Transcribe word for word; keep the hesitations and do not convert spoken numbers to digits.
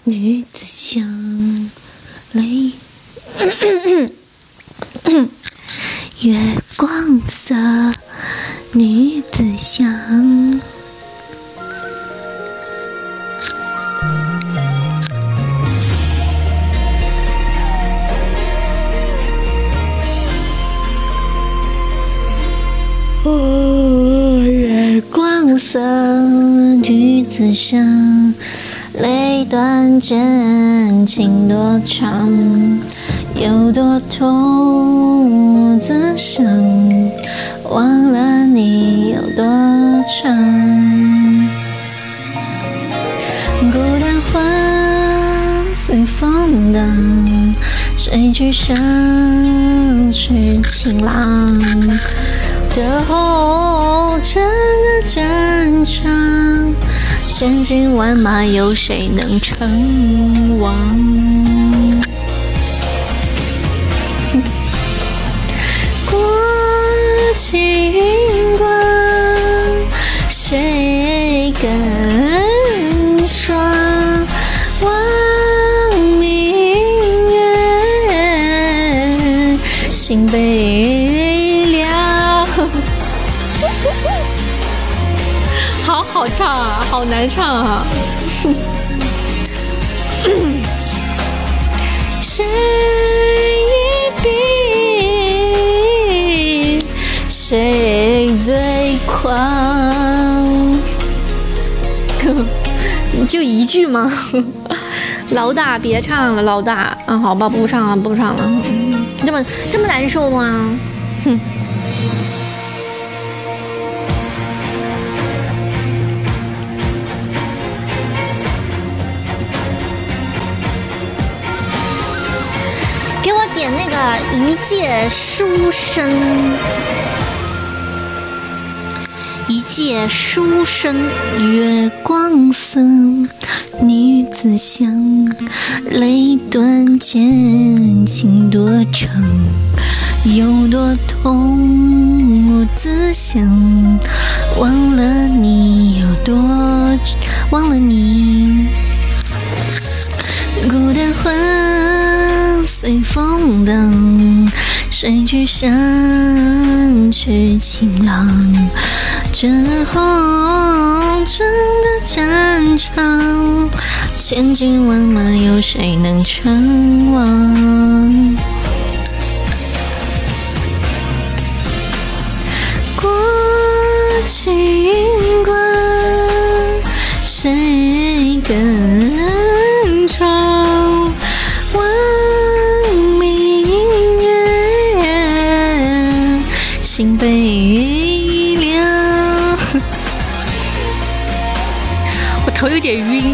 女子香，泪月光色，女子香。哦，月光色，女子香，泪断剑，情多长，有多痛我自想，忘了你有多长。孤单花随风荡，谁去想去晴朗？这红尘的战场，千军万马，有谁能称王？过尽光，谁更爽？望明月，心悲凉。好好唱啊，好难唱啊！谁一笔，谁最狂？就一句吗？老大别唱了，老大啊，好吧，不唱了，不唱了。这么这么难受吗？哼。给我点那个一介书生，一介书生，月光色，女子香，泪断剑，情多长，有多痛我自想，忘了你有多，忘了你。孤单花随风荡，谁去想去晴朗？这红尘的战场，千军万马，有谁能称王？过尽光，谁更长？望明月，心悲凉。我头有点晕。